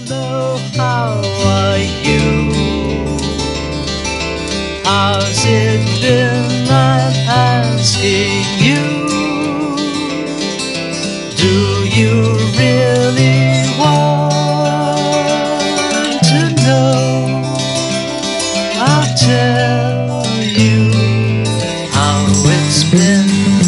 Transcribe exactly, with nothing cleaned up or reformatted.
Hello, how are you? How's it been? I'm asking you. Do you really want to know? I'll tell you how it's been.